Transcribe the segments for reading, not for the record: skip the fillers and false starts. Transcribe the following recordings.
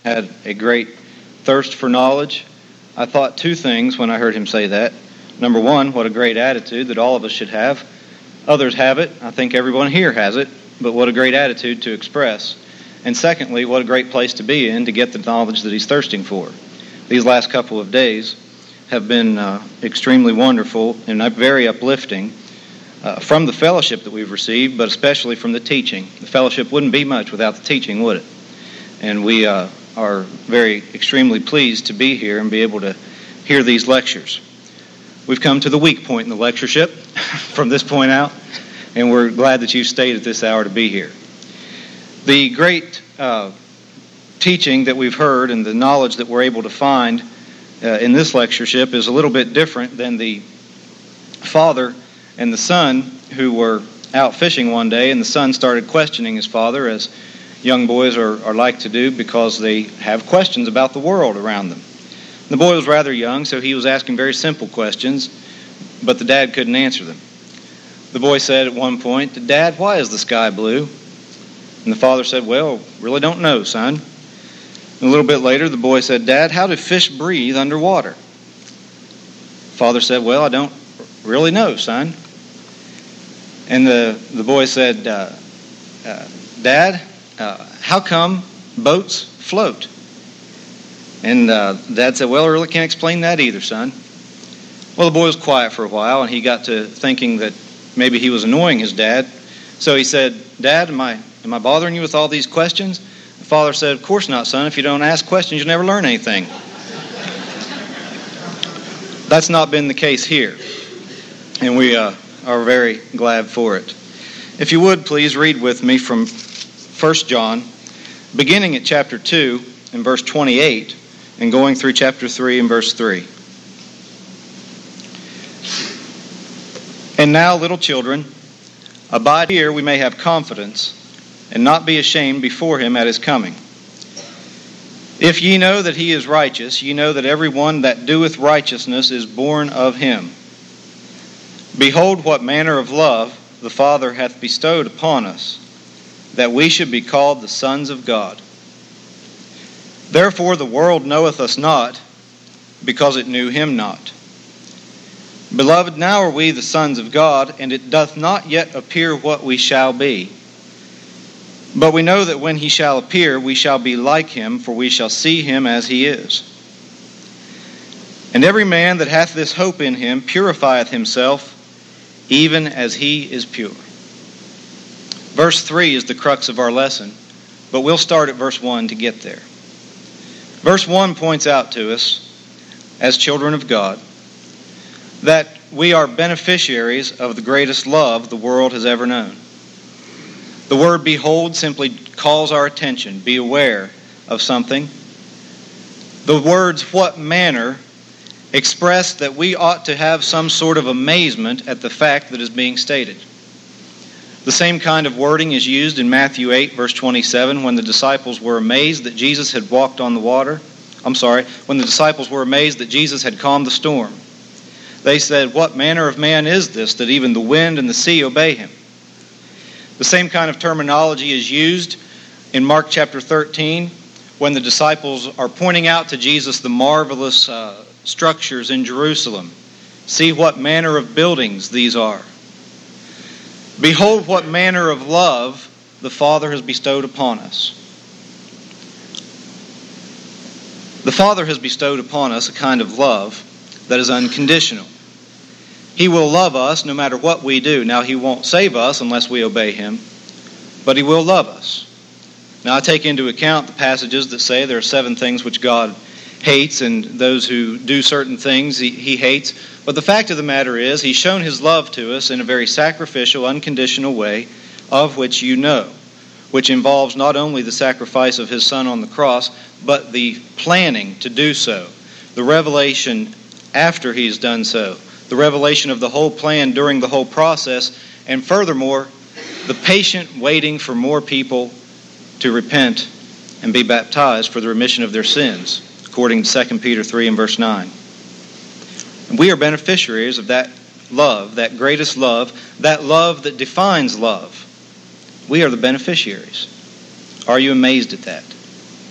had a great thirst for knowledge. I thought two things when I heard him say that. Number one, what a great attitude that all of us should have. Others have it. I think everyone here has it. But what a great attitude to express. And secondly, what a great place to be in to get the knowledge that he's thirsting for. These last couple of days have been extremely wonderful and very uplifting from the fellowship that we've received, but especially from the teaching. The fellowship wouldn't be much without the teaching, would it? And we are very extremely pleased to be here and be able to hear these lectures. We've come to the weak point in the lectureship from this point out, and we're glad that you've stayed at this hour to be here. The great teaching that we've heard and the knowledge that we're able to find in this lectureship is a little bit different than the father and the son who were out fishing one day, and the son started questioning his father, as young boys are like to do, because they have questions about the world around them. The boy was rather young, so he was asking very simple questions, but the dad couldn't answer them. The boy said at one point, "Dad, why is the sky blue?" And the father said, "Well, really don't know, son." And a little bit later, the boy said, "Dad, how do fish breathe underwater?" Father said, "Well, I don't really know, son." And the boy said, "Dad, how come boats float?" And Dad said, "Well, I really can't explain that either, son." Well, the boy was quiet for a while, and he got to thinking that maybe he was annoying his dad. So he said, "Dad, am I bothering you with all these questions?" The father said, "Of course not, son. If you don't ask questions, you'll never learn anything." That's not been the case here, and we are very glad for it. If you would, please read with me from 1 John, beginning at chapter 2 and verse 28, and going through chapter 3 and verse 3. "And now, little children, abide here we may have confidence, and not be ashamed before him at his coming. If ye know that he is righteous, ye know that every one that doeth righteousness is born of him. Behold, what manner of love the Father hath bestowed upon us, that we should be called the sons of God. Therefore the world knoweth us not, because it knew him not. Beloved, now are we the sons of God, and it doth not yet appear what we shall be. But we know that when he shall appear, we shall be like him, for we shall see him as he is. And every man that hath this hope in him purifieth himself, even as he is pure." Verse 3 is the crux of our lesson, but we'll start at verse 1 to get there. Verse 1 points out to us, as children of God, that we are beneficiaries of the greatest love the world has ever known. The word "behold" simply calls our attention. Be aware of something. The words "what manner" express that we ought to have some sort of amazement at the fact that is being stated. The same kind of wording is used in Matthew 8, verse 27, when the disciples were amazed that Jesus had walked on the water. When the disciples were amazed that Jesus had calmed the storm. They said, "What manner of man is this, that even the wind and the sea obey him?" The same kind of terminology is used in Mark chapter 13, when the disciples are pointing out to Jesus the marvelous structures in Jerusalem. "See what manner of buildings these are. Behold, what manner of love the Father has bestowed upon us." The Father has bestowed upon us a kind of love that is unconditional. He will love us no matter what we do. Now, he won't save us unless we obey him, but he will love us. Now, I take into account the passages that say there are 7 things which God hates, and those who do certain things he hates. But the fact of the matter is, he's shown his love to us in a very sacrificial, unconditional way, of which you know, which involves not only the sacrifice of his Son on the cross, but the planning to do so, the revelation after he's done so, the revelation of the whole plan during the whole process, and furthermore, the patient waiting for more people to repent and be baptized for the remission of their sins, according to 2 Peter 3 and verse 9. And we are beneficiaries of that love, that greatest love, that love that defines love. We are the beneficiaries. Are you amazed at that?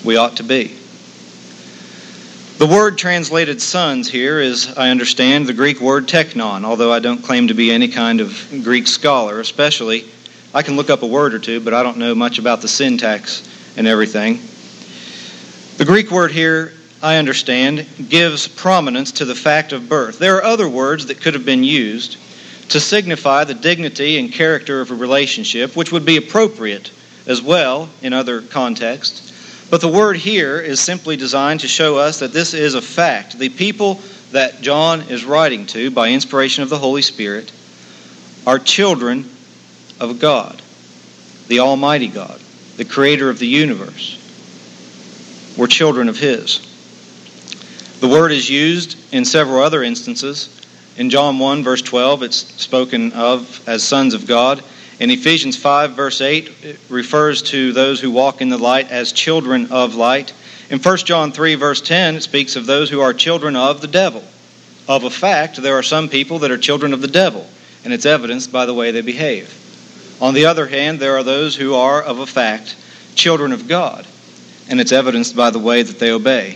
we ought to be. The word translated sons here is, I understand, the Greek word teknon, although I don't claim to be any kind of Greek scholar, especially. I can look up a word or two, but I don't know much about the syntax and everything. The Greek word here, I understand, gives prominence to the fact of birth. There are other words that could have been used to signify the dignity and character of a relationship, which would be appropriate as well in other contexts. But the word here is simply designed to show us that this is a fact. The people that John is writing to by inspiration of the Holy Spirit are children of God, the Almighty God, the Creator of the universe. We're children of His. The word is used in several other instances. In John 1, verse 12, it's spoken of as sons of God. In Ephesians 5, verse 8, it refers to those who walk in the light as children of light. In 1 John 3, verse 10, it speaks of those who are children of the devil. Of a fact, there are some people that are children of the devil, and it's evidenced by the way they behave. On the other hand, there are those who are, of a fact, children of God, and it's evidenced by the way that they obey.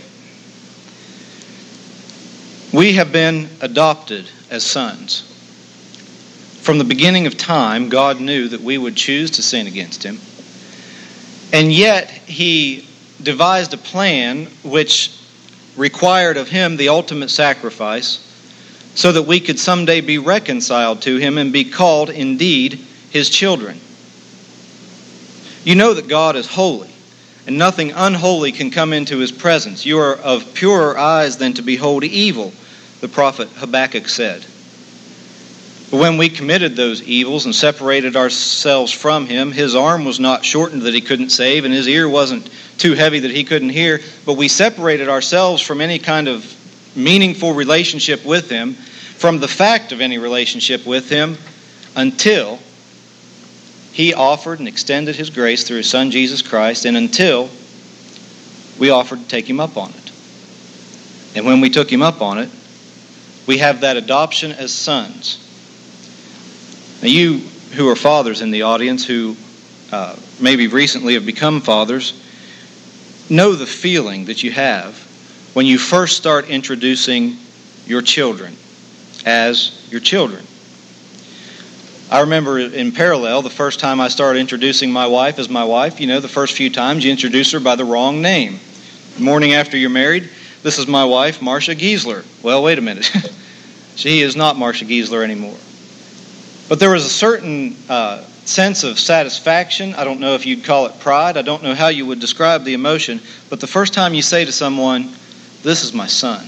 We have been adopted as sons. From the beginning of time, God knew that we would choose to sin against Him. And yet, He devised a plan which required of Him the ultimate sacrifice so that we could someday be reconciled to Him and be called indeed His children. You know that God is holy, and nothing unholy can come into His presence. You are of purer eyes than to behold evil, the prophet Habakkuk said. But when we committed those evils and separated ourselves from Him, His arm was not shortened that He couldn't save, and His ear wasn't too heavy that He couldn't hear. But we separated ourselves from any kind of meaningful relationship with Him, from the fact of any relationship with Him, until He offered and extended His grace through His Son Jesus Christ, and until we offered to take Him up on it. And when we took Him up on it, we have that adoption as sons. Now, you who are fathers in the audience, who maybe recently have become fathers, know the feeling that you have when you first start introducing your children as your children. I remember in parallel, the first time I started introducing my wife as my wife, the first few times you introduce her by the wrong name. The morning after you're married, this is my wife, Marcia Giesler. Well, wait a minute. She is not Marcia Giesler anymore. But there was a certain sense of satisfaction. I don't know if you'd call it pride. I don't know how you would describe the emotion. But the first time you say to someone, "This is my son.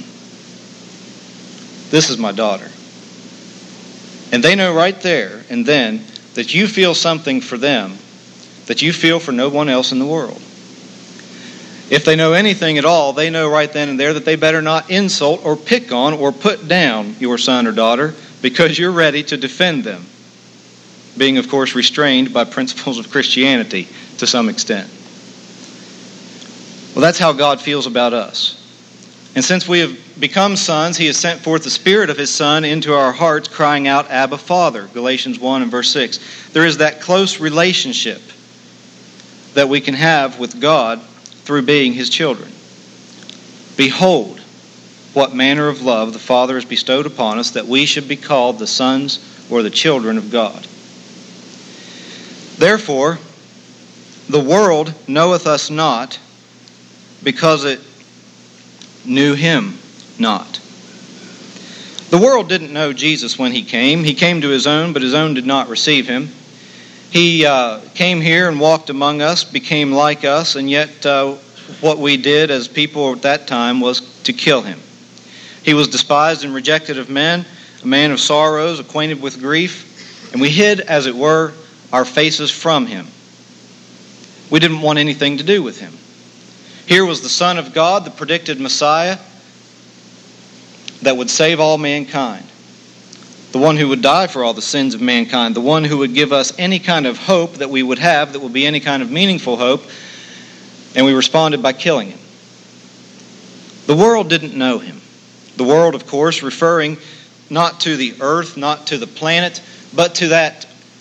This is my daughter." And they know right there and then that you feel something for them that you feel for no one else in the world. If they know anything at all, they know right then and there that they better not insult or pick on or put down your son or daughter, because you're ready to defend them, being, of course, restrained by principles of Christianity to some extent. Well, that's how God feels about us. And since we have become sons, He has sent forth the Spirit of His Son into our hearts, crying out, "Abba, Father," Galatians 1 and verse 6. There is that close relationship that we can have with God through being His children. Behold, what manner of love the Father has bestowed upon us, that we should be called the sons or the children of God. Therefore, the world knoweth us not, because it knew Him not. The world didn't know Jesus when He came. He came to His own, but His own did not receive Him. He came here and walked among us, became like us, and yet what we did as people at that time was to kill Him. He was despised and rejected of men, a man of sorrows, acquainted with grief, and we hid, as it were, our faces from Him. We didn't want anything to do with Him. Here was the Son of God, the predicted Messiah that would save all mankind. The one who would die for all the sins of mankind. The one who would give us any kind of hope that we would have, that would be any kind of meaningful hope. And we responded by killing Him. The world didn't know Him. The world, of course, referring not to the earth, not to the planet, but to that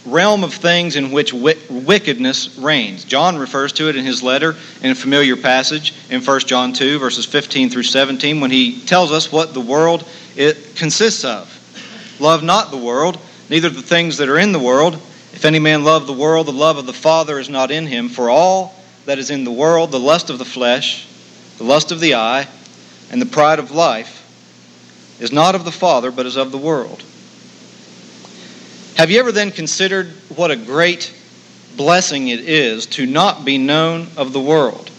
realm of things in which wickedness reigns. John refers to it in his letter in a familiar passage in 1 John 2, verses 15 through 17, when he tells us what the world it consists of. Love not the world, neither the things that are in the world. If any man love the world, the love of the Father is not in him. For all that is in the world, the lust of the flesh, the lust of the eye, and the pride of life, is not of the Father, but is of the world. Have you ever then considered what a great blessing it is to not be known of the world?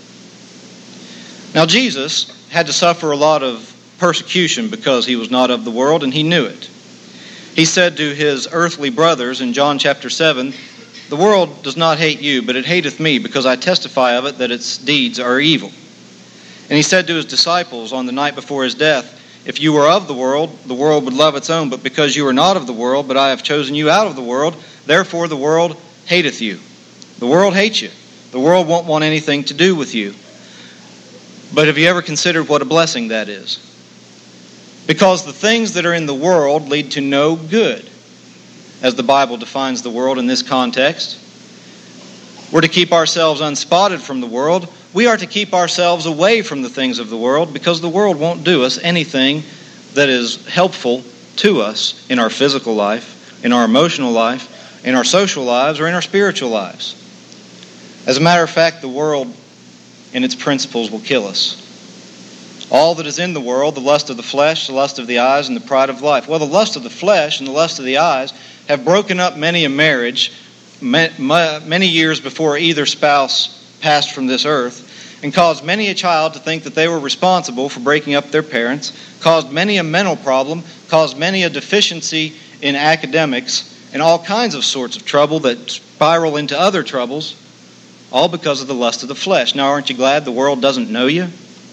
Now, Jesus had to suffer a lot of persecution because he was not of the world, and he knew it. He said to his earthly brothers in John chapter 7, "The world does not hate you, but it hateth me, because I testify of it that its deeds are evil." And he said to his disciples on the night before his death, "If you were of the world would love its own. But because you are not of the world, but I have chosen you out of the world, therefore the world hateth you." The world hates you. The world won't want anything to do with you. But have you ever considered what a blessing that is? Because the things that are in the world lead to no good, as the Bible defines the world in this context. We're to keep ourselves unspotted from the world. We are to keep ourselves away from the things of the world, because the world won't do us anything that is helpful to us in our physical life, in our emotional life, in our social lives, or in our spiritual lives. As a matter of fact, the world and its principles will kill us. All that is in the world, the lust of the flesh, the lust of the eyes, and the pride of life. Well, the lust of the flesh and the lust of the eyes have broken up many a marriage many years before either spouse passed from this earth, and caused many a child to think that they were responsible for breaking up their parents, caused many a mental problem, caused many a deficiency in academics, and all kinds of sorts of trouble that spiral into other troubles, all because of the lust of the flesh. Now, aren't you glad the world doesn't know you?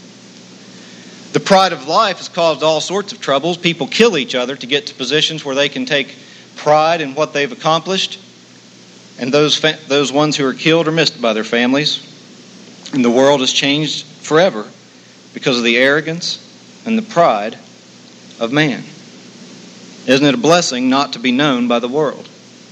The pride of life has caused all sorts of troubles. People kill each other to get to positions where they can take pride in what they've accomplished. And those ones who are killed are missed by their families. And the world has changed forever because of the arrogance and the pride of man. Isn't it a blessing not to be known by the world?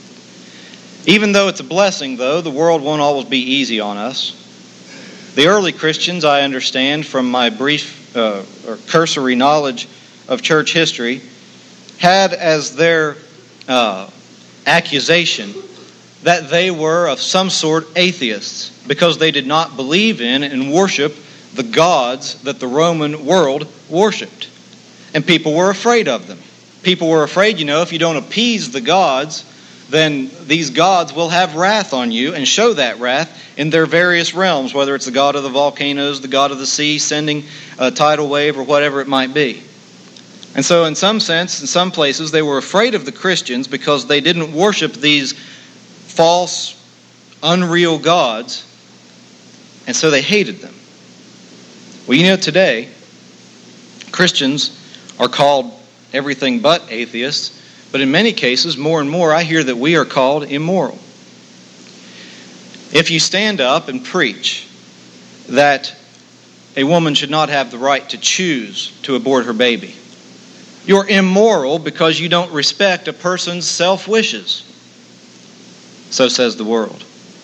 Even though it's a blessing, though, the world won't always be easy on us. The early Christians, I understand from my brief or cursory knowledge of church history, had as their accusation that they were of some sort atheists, because they did not believe in and worship the gods that the Roman world worshipped. And people were afraid of them. People were afraid, if you don't appease the gods, then these gods will have wrath on you and show that wrath in their various realms, whether it's the god of the volcanoes, the god of the sea, sending a tidal wave, or whatever it might be. And so in some sense, in some places, they were afraid of the Christians because they didn't worship these false, unreal gods, and so they hated them. Well, today, Christians are called everything but atheists, but in many cases, more and more, I hear that we are called immoral. If you stand up and preach that a woman should not have the right to choose to abort her baby, you're immoral because you don't respect a person's self-wishes. So says the world.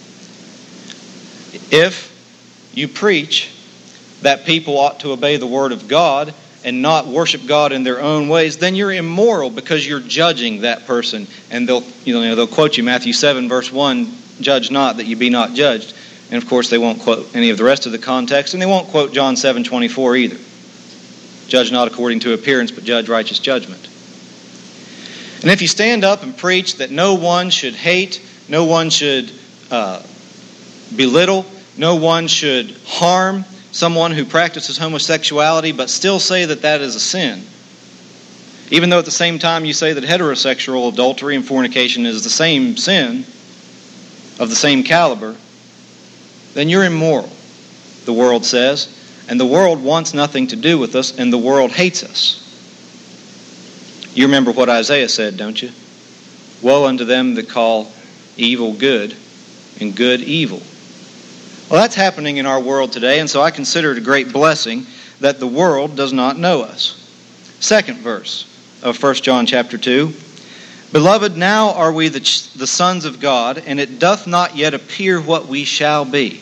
If you preach that people ought to obey the Word of God and not worship God in their own ways, then you're immoral because you're judging that person. And they'll quote you Matthew 7 verse 1, "Judge not that you be not judged." And of course they won't quote any of the rest of the context, and they won't quote John 7:24 either. "Judge not according to appearance, but judge righteous judgment." And if you stand up and preach that no one should hate, no one should belittle, no one should harm someone who practices homosexuality, but still say that that is a sin, even though at the same time you say that heterosexual adultery and fornication is the same sin, of the same caliber, then you're immoral, the world says, and the world wants nothing to do with us, and the world hates us. You remember what Isaiah said, don't you? "Woe unto them that call evil good, and good evil." Well, that's happening in our world today, and so I consider it a great blessing that the world does not know us. Second verse of 1 John chapter 2. Beloved, now are we the sons of God, and it doth not yet appear what we shall be.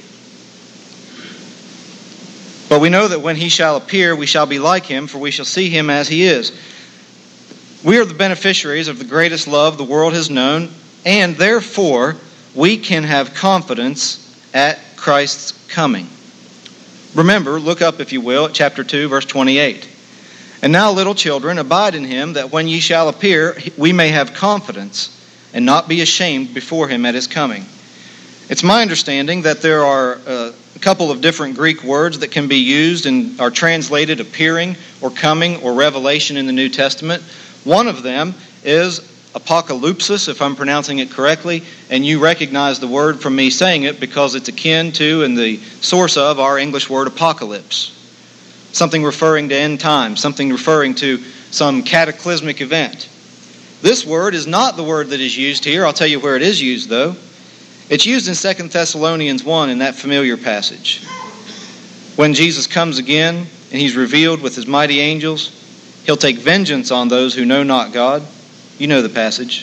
But we know that when he shall appear, we shall be like him, for we shall see him as he is. We are the beneficiaries of the greatest love the world has known, and therefore we can have confidence at Christ's coming. Remember, look up, if you will, at chapter 2, verse 28. And now, little children, abide in him, that when ye shall appear, we may have confidence, and not be ashamed before him at his coming. It's my understanding that there are a couple of different Greek words that can be used and are translated appearing or coming or revelation in the New Testament. One of them is apocalypsis, if I'm pronouncing it correctly, and you recognize the word from me saying it because it's akin to and the source of our English word apocalypse. Something referring to end times, something referring to some cataclysmic event. This word is not the word that is used here. I'll tell you where it is used, though. It's used in 2 Thessalonians 1 in that familiar passage. When Jesus comes again and he's revealed with his mighty angels, he'll take vengeance on those who know not God. You know the passage.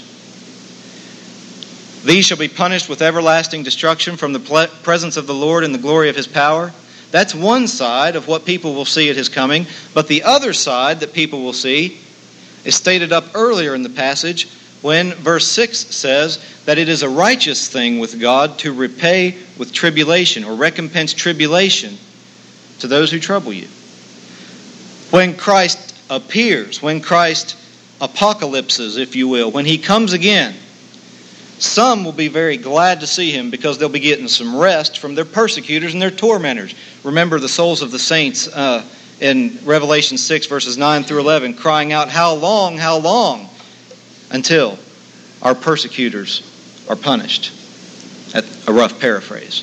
These shall be punished with everlasting destruction from the presence of the Lord and the glory of his power. That's one side of what people will see at his coming. But the other side that people will see is stated up earlier in the passage when verse 6 says that it is a righteous thing with God to repay with tribulation or recompense tribulation to those who trouble you. When Christ appears, when Christ apocalypses, if you will, when he comes again, some will be very glad to see him because they'll be getting some rest from their persecutors and their tormentors. Remember the souls of the saints in Revelation 6 verses 9 through 11 crying out, how long, until our persecutors are punished. That's a rough paraphrase.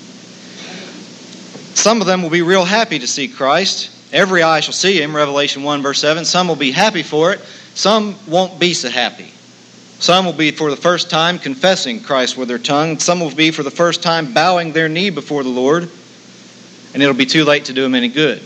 Some of them will be real happy to see Christ. Every eye shall see him, Revelation 1 verse 7. Some will be happy for it. Some won't be so happy. Some will be for the first time confessing Christ with their tongue. Some will be for the first time bowing their knee before the Lord. And it'll be too late to do them any good.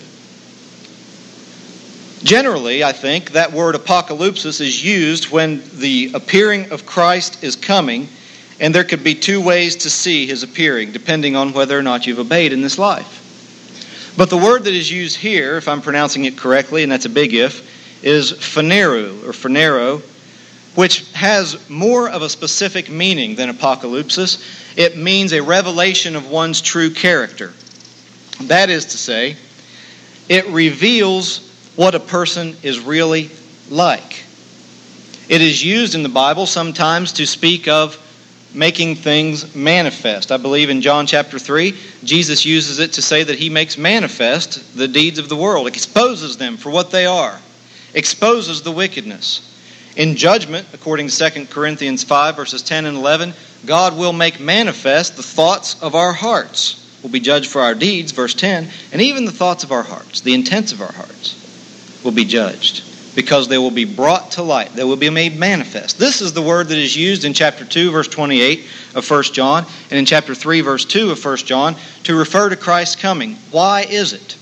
Generally, I think, that word apocalypsis is used when the appearing of Christ is coming, and there could be two ways to see his appearing, depending on whether or not you've obeyed in this life. But the word that is used here, if I'm pronouncing it correctly, and that's a big if, is phaneroo, which has more of a specific meaning than apocalypsis. It means a revelation of one's true character. That is to say, it reveals what a person is really like. It is used in the Bible sometimes to speak of making things manifest. I believe in John chapter 3, Jesus uses it to say that he makes manifest the deeds of the world, exposes them for what they are, exposes the wickedness. In judgment, according to 2 Corinthians 5, verses 10 and 11, God will make manifest the thoughts of our hearts. We'll be judged for our deeds, verse 10, and even the thoughts of our hearts, the intents of our hearts, will be judged because they will be brought to light. They will be made manifest. This is the word that is used in chapter 2, verse 28 of 1 John, and in chapter 3, verse 2 of 1 John, to refer to Christ's coming. Why is it?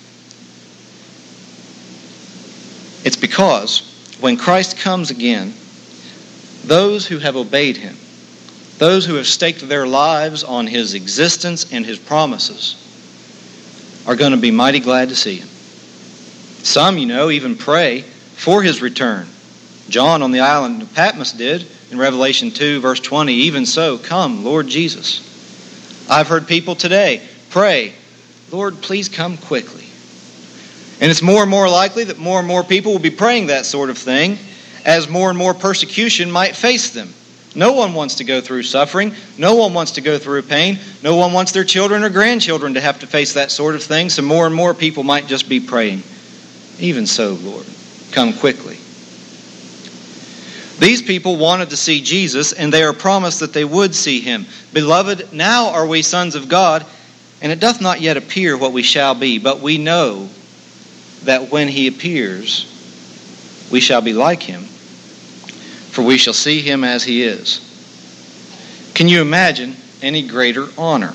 It's because when Christ comes again, those who have obeyed him, those who have staked their lives on his existence and his promises, are going to be mighty glad to see him. Some, even pray for his return. John on the island of Patmos did in Revelation 2, verse 20, even so, come, Lord Jesus. I've heard people today pray, Lord, please come quickly. And it's more and more likely that more and more people will be praying that sort of thing as more and more persecution might face them. No one wants to go through suffering. No one wants to go through pain. No one wants their children or grandchildren to have to face that sort of thing. So more and more people might just be praying, even so, Lord, come quickly. These people wanted to see Jesus, and they are promised that they would see him. Beloved, now are we sons of God, and it doth not yet appear what we shall be, but we know that when he appears, we shall be like him, for we shall see him as he is. Can you imagine any greater honor?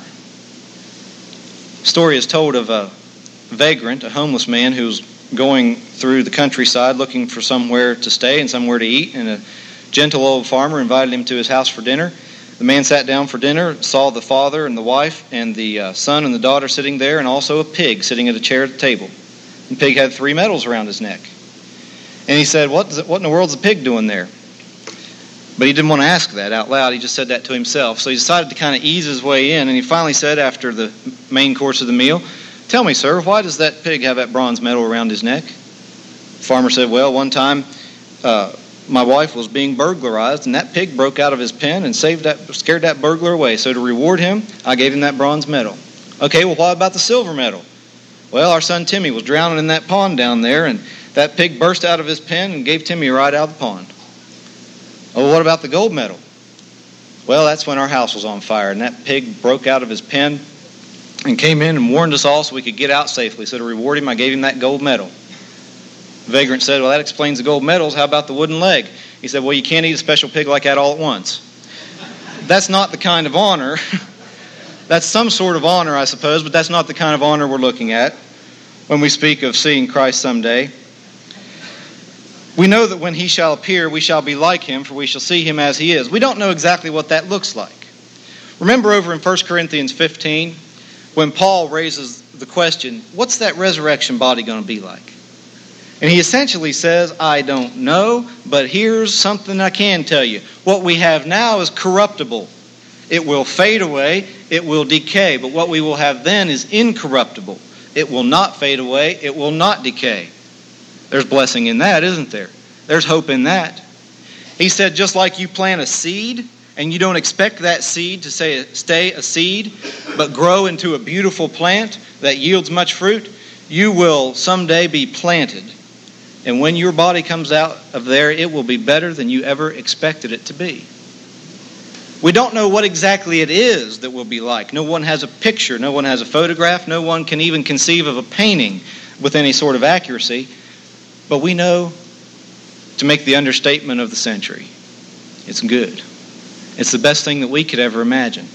A story is told of a vagrant, a homeless man who's going through the countryside looking for somewhere to stay and somewhere to eat, and a gentle old farmer invited him to his house for dinner. The man sat down for dinner, saw the father and the wife and the son and the daughter sitting there, and also a pig sitting at a chair at the table. The pig had 3 medals around his neck. And he said, what in the world's the pig doing there? But he didn't want to ask that out loud. He just said that to himself. So he decided to kind of ease his way in, and he finally said after the main course of the meal, "Tell me, sir, why does that pig have that bronze medal around his neck?" The farmer said, "Well, one time my wife was being burglarized, and that pig broke out of his pen and scared that burglar away. So to reward him, I gave him that bronze medal." "Okay, well, what about the silver medal?" "Well, our son Timmy was drowning in that pond down there, and that pig burst out of his pen and gave Timmy a ride out of the pond." "Oh, what about the gold medal?" "Well, that's when our house was on fire, and that pig broke out of his pen and came in and warned us all so we could get out safely. So to reward him, I gave him that gold medal." The vagrant said, "Well, that explains the gold medals. How about the wooden leg?" He said, "Well, you can't eat a special pig like that all at once." That's not the kind of honor. That's some sort of honor, I suppose, but that's not the kind of honor we're looking at when we speak of seeing Christ someday. We know that when he shall appear, we shall be like him, for we shall see him as he is. We don't know exactly what that looks like. Remember over in 1 Corinthians 15, when Paul raises the question, what's that resurrection body going to be like? And he essentially says, I don't know, but here's something I can tell you. What we have now is corruptible. It will fade away, it will decay, but what we will have then is incorruptible. It will not fade away, it will not decay. There's blessing in that, isn't there? There's hope in that. He said, just like you plant a seed, and you don't expect that seed to stay a seed, but grow into a beautiful plant that yields much fruit, you will someday be planted. And when your body comes out of there, it will be better than you ever expected it to be. We don't know what exactly it is that will be like. No one has a picture. No one has a photograph. No one can even conceive of a painting with any sort of accuracy. But we know, to make the understatement of the century, it's good. It's the best thing that we could ever imagine.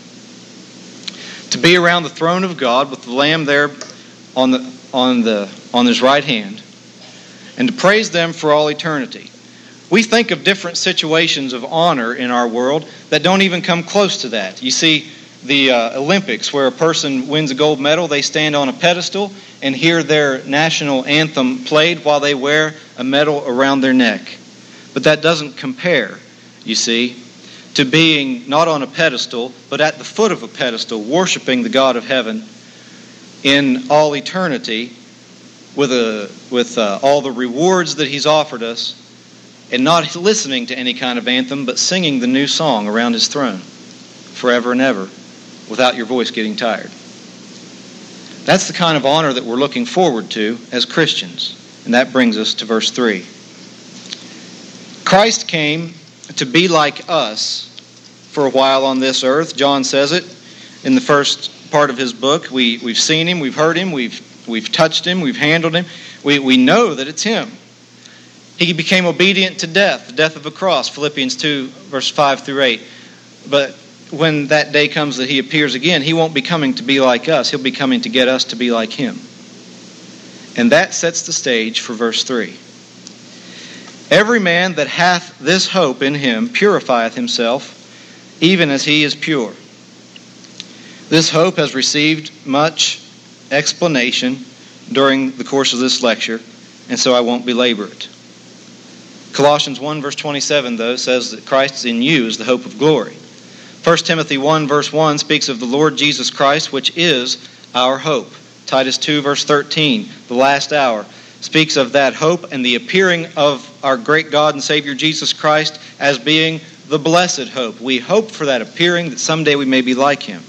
To be around the throne of God with the Lamb there on his right hand, and to praise them for all eternity. We think of different situations of honor in our world that don't even come close to that. You see the Olympics, where a person wins a gold medal, they stand on a pedestal and hear their national anthem played while they wear a medal around their neck. But that doesn't compare, you see, to being not on a pedestal, but at the foot of a pedestal, worshiping the God of heaven in all eternity with all the rewards that he's offered us, and not listening to any kind of anthem, but singing the new song around his throne forever and ever without your voice getting tired. That's the kind of honor that we're looking forward to as Christians. And that brings us to verse 3. Christ came to be like us for a while on this earth. John says it in the first part of his book. We've seen him, we've heard him, we've touched him, we've handled him. We know that it's him. He became obedient to death, the death of a cross, Philippians 2, verse 5 through 8. But when that day comes that he appears again, he won't be coming to be like us. He'll be coming to get us to be like him. And that sets the stage for verse 3. Every man that hath this hope in him purifieth himself, even as he is pure. This hope has received much explanation during the course of this lecture, and so I won't belabor it. Colossians 1 verse 27, though, says that Christ is in you is the hope of glory. 1 Timothy 1 verse 1 speaks of the Lord Jesus Christ, which is our hope. Titus 2 verse 13, the last hour, speaks of that hope and the appearing of our great God and Savior Jesus Christ as being the blessed hope. We hope for that appearing, that someday we may be like him.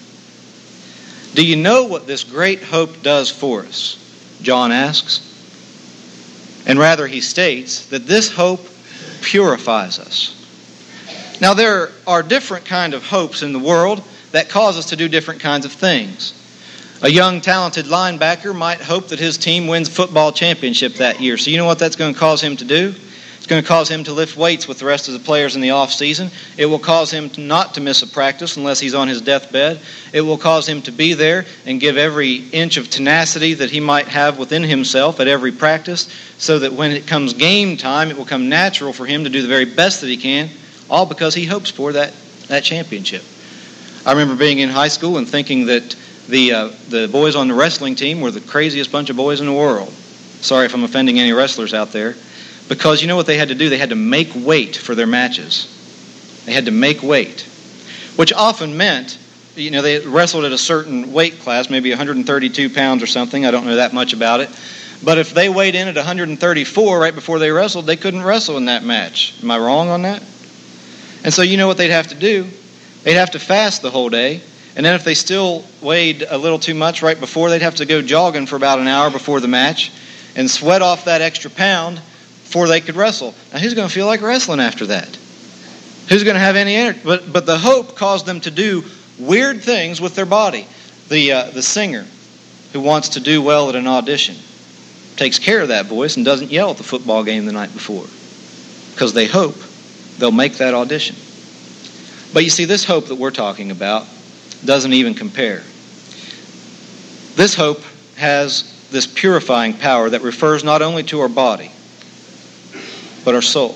Do you know what this great hope does for us? John asks. And rather he states that this hope purifies us. Now there are different kinds of hopes in the world that cause us to do different kinds of things. A young talented linebacker might hope that his team wins a football championship that year. So you know what that's going to cause him to do? It's going to cause him to lift weights with the rest of the players in the off season. It will cause him not to miss a practice unless he's on his deathbed. It will cause him to be there and give every inch of tenacity that he might have within himself at every practice, so that when it comes game time, it will come natural for him to do the very best that he can, all because he hopes for that championship. I remember being in high school and thinking that the boys on the wrestling team were the craziest bunch of boys in the world. Sorry if I'm offending any wrestlers out there. Because you know what they had to do? They had to make weight for their matches. They had to make weight, which often meant, they wrestled at a certain weight class, maybe 132 pounds or something. I don't know that much about it. But if they weighed in at 134 right before they wrestled, they couldn't wrestle in that match. Am I wrong on that? And so you know what they'd have to do? They'd have to fast the whole day. And then if they still weighed a little too much right before, they'd have to go jogging for about an hour before the match and sweat off that extra pound before they could wrestle. Now, who's going to feel like wrestling after that? Who's going to have any energy? But the hope caused them to do weird things with their body. The singer who wants to do well at an audition takes care of that voice and doesn't yell at the football game the night before because they hope they'll make that audition. But you see, this hope that we're talking about doesn't even compare. This hope has this purifying power that refers not only to our body, but our soul.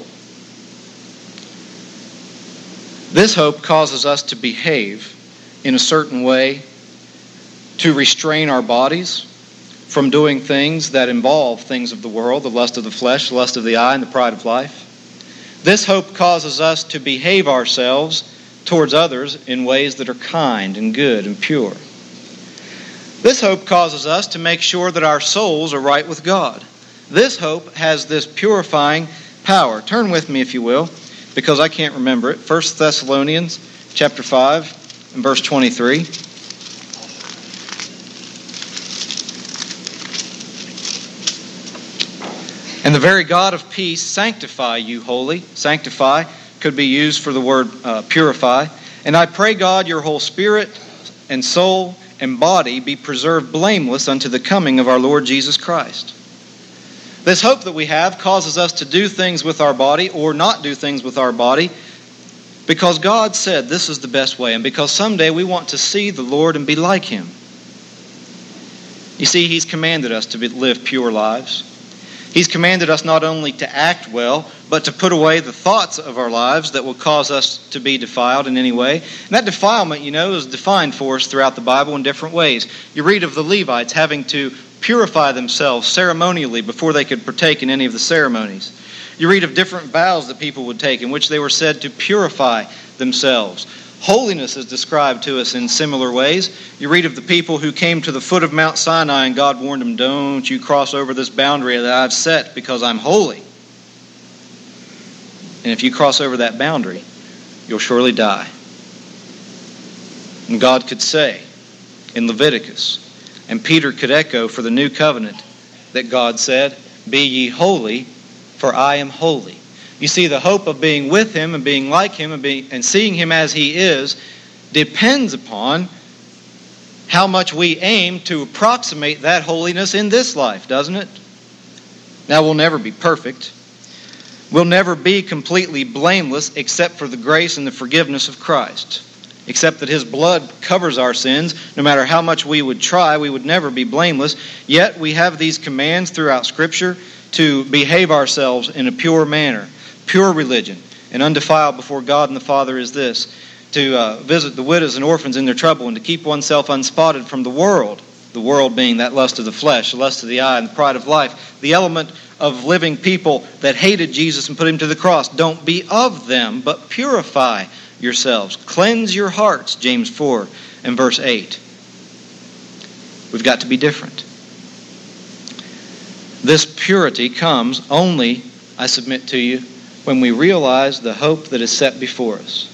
This hope causes us to behave in a certain way to restrain our bodies from doing things that involve things of the world, the lust of the flesh, the lust of the eye, and the pride of life. This hope causes us to behave ourselves towards others in ways that are kind and good and pure. This hope causes us to make sure that our souls are right with God. This hope has this purifying power. Turn with me, if you will, because I can't remember it. 1 Thessalonians chapter 5 and verse 23. And the very God of peace sanctify you wholly. Sanctify could be used for the word purify. And I pray God your whole spirit and soul and body be preserved blameless unto the coming of our Lord Jesus Christ. This hope that we have causes us to do things with our body or not do things with our body because God said this is the best way and because someday we want to see the Lord and be like Him. You see, He's commanded us to live pure lives. He's commanded us not only to act well, but to put away the thoughts of our lives that will cause us to be defiled in any way. And that defilement, is defined for us throughout the Bible in different ways. You read of the Levites having to purify themselves ceremonially before they could partake in any of the ceremonies. You read of different vows that people would take in which they were said to purify themselves. Holiness is described to us in similar ways. You read of the people who came to the foot of Mount Sinai and God warned them, don't you cross over this boundary that I've set because I'm holy. And if you cross over that boundary, you'll surely die. And God could say in Leviticus, and Peter could echo for the new covenant that God said, be ye holy, for I am holy. You see, the hope of being with Him and being like Him and seeing Him as He is depends upon how much we aim to approximate that holiness in this life, doesn't it? Now, we'll never be perfect. We'll never be completely blameless except for the grace and the forgiveness of Christ. Except that His blood covers our sins. No matter how much we would try, we would never be blameless. Yet we have these commands throughout Scripture to behave ourselves in a pure manner. Pure religion and undefiled before God and the Father is this: to visit the widows and orphans in their trouble and to keep oneself unspotted from the world being that lust of the flesh, the lust of the eye, and the pride of life. The element of living people that hated Jesus and put Him to the cross. Don't be of them, but purify yourselves. Cleanse your hearts, James 4 and verse 8. We've got to be different. This purity comes only, I submit to you, when we realize the hope that is set before us.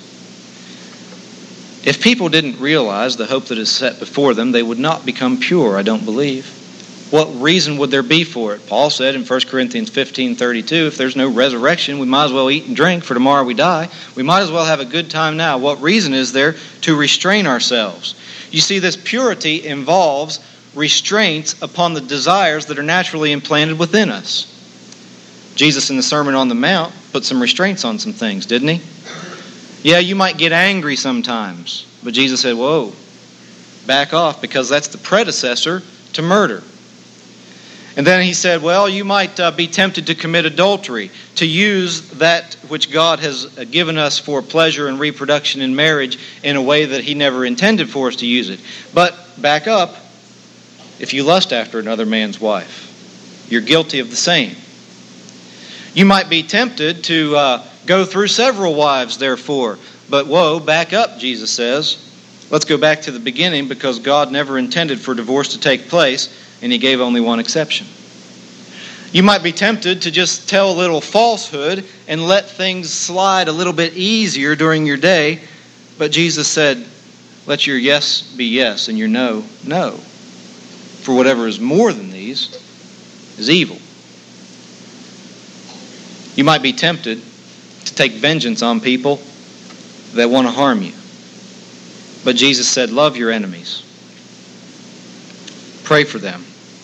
If people didn't realize the hope that is set before them, they would not become pure, I don't believe. What reason would there be for it? Paul said in 1 Corinthians 15:32, if there's no resurrection, we might as well eat and drink, for tomorrow we die. We might as well have a good time now. What reason is there to restrain ourselves? You see, this purity involves restraints upon the desires that are naturally implanted within us. Jesus in the Sermon on the Mount put some restraints on some things, didn't He? Yeah, you might get angry sometimes, but Jesus said, whoa, back off, because that's the predecessor to murder. And then he said, well, you might be tempted to commit adultery, to use that which God has given us for pleasure and reproduction in marriage in a way that he never intended for us to use it. But back up, if you lust after another man's wife, you're guilty of the same. You might be tempted to go through several wives, therefore. But whoa, back up, Jesus says. Let's go back to the beginning, because God never intended for divorce to take place, and he gave only one exception. You might be tempted to just tell a little falsehood and let things slide a little bit easier during your day. But Jesus said, let your yes be yes and your no, no. For whatever is more than these is evil. You might be tempted to take vengeance on people that want to harm you. But Jesus said, love your enemies. Pray for them.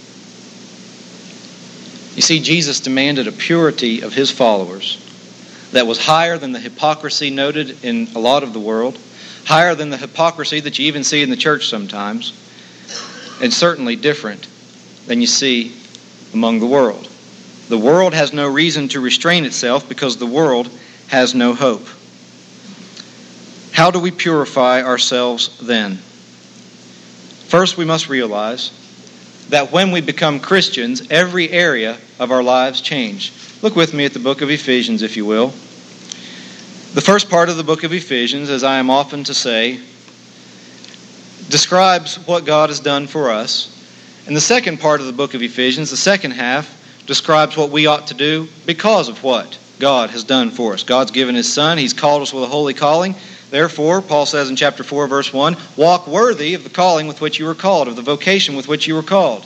You see, Jesus demanded a purity of his followers that was higher than the hypocrisy noted in a lot of the world, higher than the hypocrisy that you even see in the church sometimes, and certainly different than you see among the world. The world has no reason to restrain itself because the world has no hope. How do we purify ourselves then? First, we must realize that when we become Christians, every area of our lives change. Look with me at the book of Ephesians, if you will. The first part of the book of Ephesians, as I am often to say, describes what God has done for us. And the second part of the book of Ephesians, the second half, describes what we ought to do because of what God has done for us. God's given his Son. He's called us with a holy calling. Therefore, Paul says in chapter 4, verse 1, walk worthy of the calling with which you were called, of the vocation with which you were called.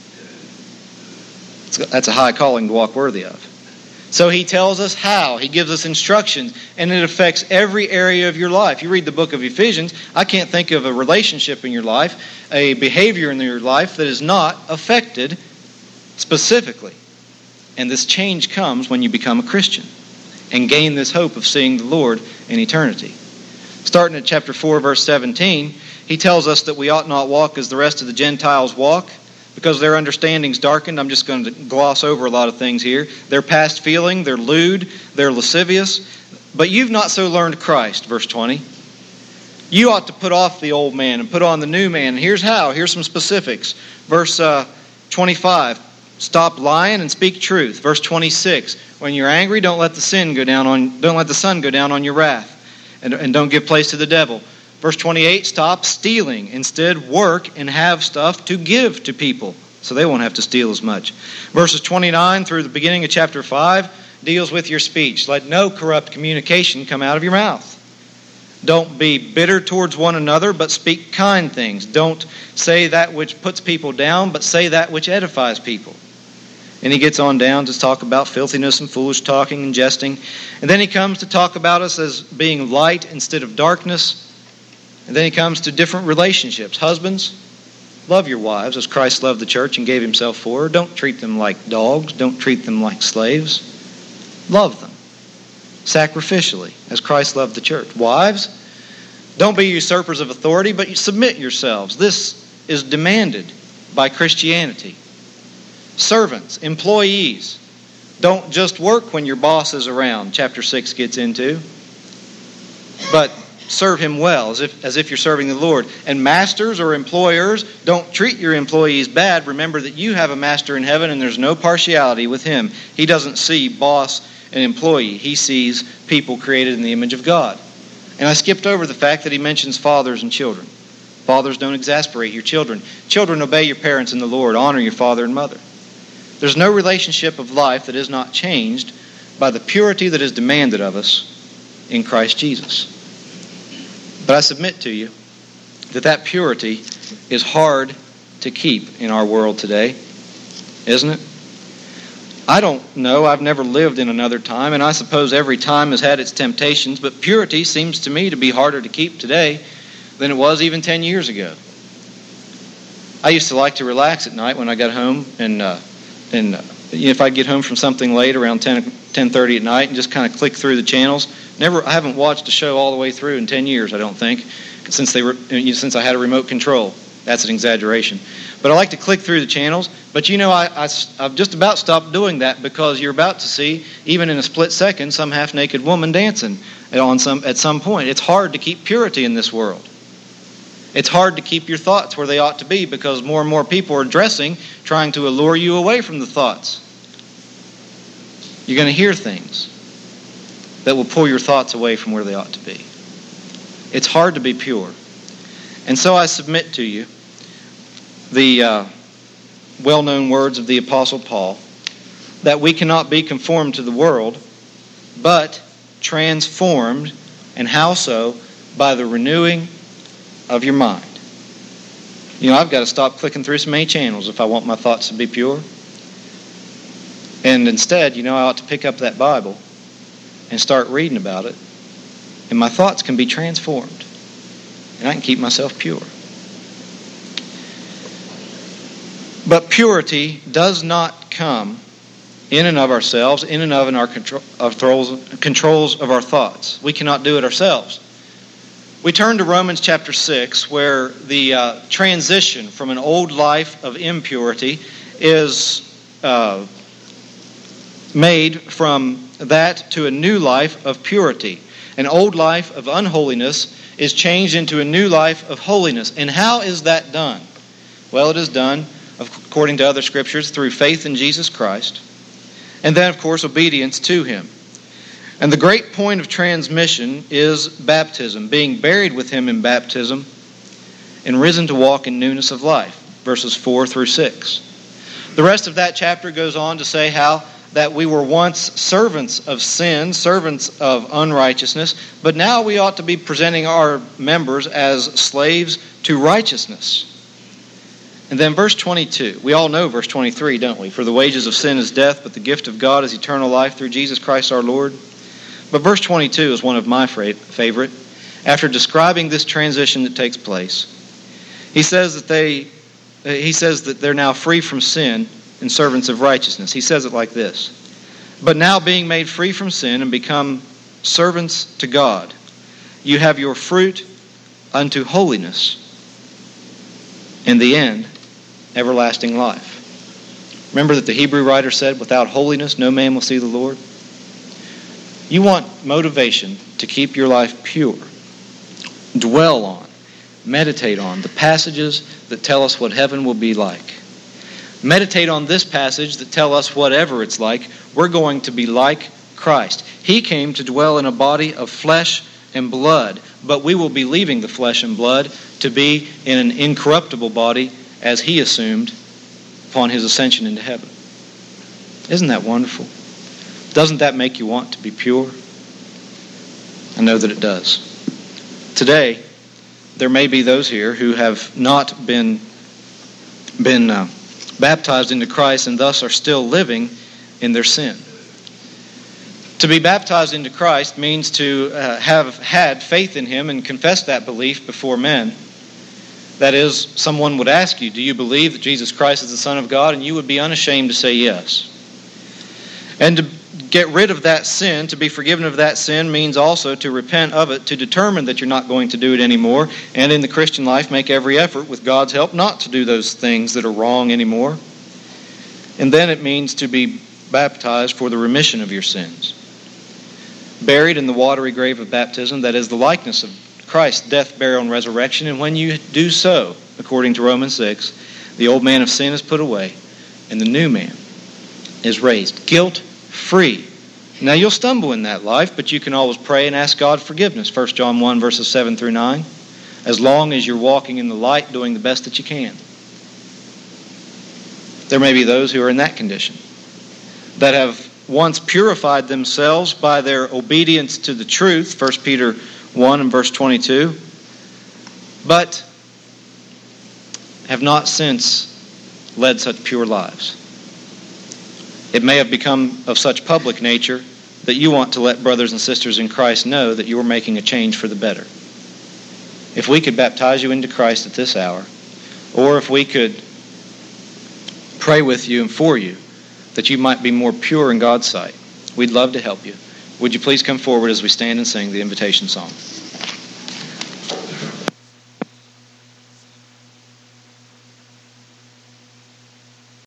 That's a high calling to walk worthy of. So he tells us how. He gives us instructions, and it affects every area of your life. You read the book of Ephesians, I can't think of a relationship in your life, a behavior in your life that is not affected specifically. And this change comes when you become a Christian and gain this hope of seeing the Lord in eternity. Starting at chapter 4, verse 17, he tells us that we ought not walk as the rest of the Gentiles walk, because their understanding's darkened. I'm just going to gloss over a lot of things here. They're past feeling, they're lewd, they're lascivious. But you've not so learned Christ, verse 20. You ought to put off the old man and put on the new man. And here's how. Here's some specifics. Verse 25, stop lying and speak truth. Verse 26, when you're angry, don't let the sun go down on your wrath. And don't give place to the devil. Verse 28, stop stealing. Instead, work and have stuff to give to people, so they won't have to steal as much. Verses 29 through the beginning of chapter 5 deals with your speech. Let no corrupt communication come out of your mouth. Don't be bitter towards one another, but speak kind things. Don't say that which puts people down, but say that which edifies people. And he gets on down to talk about filthiness and foolish talking and jesting. And then he comes to talk about us as being light instead of darkness. And then he comes to different relationships. Husbands, love your wives as Christ loved the church and gave himself for her. Don't treat them like dogs. Don't treat them like slaves. Love them sacrificially as Christ loved the church. Wives, don't be usurpers of authority, but submit yourselves. This is demanded by Christianity. Servants, employees, don't just work when your boss is around, chapter 6 gets into, but serve him well, as if you're serving the Lord. And masters or employers, don't treat your employees bad. Remember that you have a master in heaven and there's no partiality with him. He doesn't see boss and employee. He sees people created in the image of God. And I skipped over the fact that he mentions fathers and children. Fathers, don't exasperate your children. Children, obey your parents in the Lord. Honor your father and mother. There's no relationship of life that is not changed by the purity that is demanded of us in Christ Jesus. But I submit to you that purity is hard to keep in our world today, isn't it? I don't know. I've never lived in another time, and I suppose every time has had its temptations, but purity seems to me to be harder to keep today than it was even 10 years ago. I used to like to relax at night when I got home, and if I get home from something late around 10:30 at night and just kind of click through the channels. I haven't watched a show all the way through in 10 years, I don't think, since I had a remote control. That's an exaggeration. But I like to click through the channels. But I've just about stopped doing that because you're about to see, even in a split second, some half-naked woman dancing at some point. It's hard to keep purity in this world. It's hard to keep your thoughts where they ought to be because more and more people are dressing, trying to allure you away from the thoughts. You're going to hear things that will pull your thoughts away from where they ought to be. It's hard to be pure. And so I submit to you the well-known words of the Apostle Paul, that we cannot be conformed to the world, but transformed, and how so? By the renewing of your mind. I've got to stop clicking through so many channels if I want my thoughts to be pure. And instead, I ought to pick up that Bible and start reading about it, and my thoughts can be transformed, and I can keep myself pure. But purity does not come in and of ourselves, in and of our controls of our thoughts. We cannot do it ourselves. We turn to Romans chapter 6, where the transition from an old life of impurity is made from that to a new life of purity. An old life of unholiness is changed into a new life of holiness. And how is that done? Well, it is done, according to other scriptures, through faith in Jesus Christ, and then, of course, obedience to Him. And the great point of transmission is baptism, being buried with Him in baptism and risen to walk in newness of life, verses 4 through 6. The rest of that chapter goes on to say how that we were once servants of sin, servants of unrighteousness, but now we ought to be presenting our members as slaves to righteousness. And then verse 22, we all know verse 23, don't we? For the wages of sin is death, but the gift of God is eternal life through Jesus Christ our Lord. But verse 22 is one of my favorite. After describing this transition that takes place, he says that they're now free from sin and servants of righteousness. He says it like this: but now being made free from sin and become servants to God, you have your fruit unto holiness, in the end, everlasting life. Remember that the Hebrew writer said, without holiness no man will see the Lord. You want motivation to keep your life pure. Dwell on, meditate on the passages that tell us what heaven will be like. Meditate on this passage that tell us whatever it's like, we're going to be like Christ. He came to dwell in a body of flesh and blood, but we will be leaving the flesh and blood to be in an incorruptible body as He assumed upon His ascension into heaven. Isn't that wonderful? Doesn't that make you want to be pure? I know that it does. Today, there may be those here who have not been baptized into Christ and thus are still living in their sin. To be baptized into Christ means to have had faith in Him and confess that belief before men. That is, someone would ask you, do you believe that Jesus Christ is the Son of God? And you would be unashamed to say yes. And to get rid of that sin, to be forgiven of that sin, means also to repent of it, to determine that you're not going to do it anymore, and in the Christian life make every effort with God's help not to do those things that are wrong anymore. And then it means to be baptized for the remission of your sins. Buried in the watery grave of baptism, that is the likeness of Christ's death, burial, and resurrection. And when you do so, according to Romans 6, the old man of sin is put away, and the new man is raised, guilt-free. Now you'll stumble in that life, but you can always pray and ask God forgiveness. 1 John 1, verses 7 through 9. As long as you're walking in the light, doing the best that you can. There may be those who are in that condition, that have once purified themselves by their obedience to the truth, 1 Peter 1 and verse 22, but have not since led such pure lives. It may have become of such public nature that you want to let brothers and sisters in Christ know that you are making a change for the better. If we could baptize you into Christ at this hour, or if we could pray with you and for you, that you might be more pure in God's sight, we'd love to help you. Would you please come forward as we stand and sing the invitation song?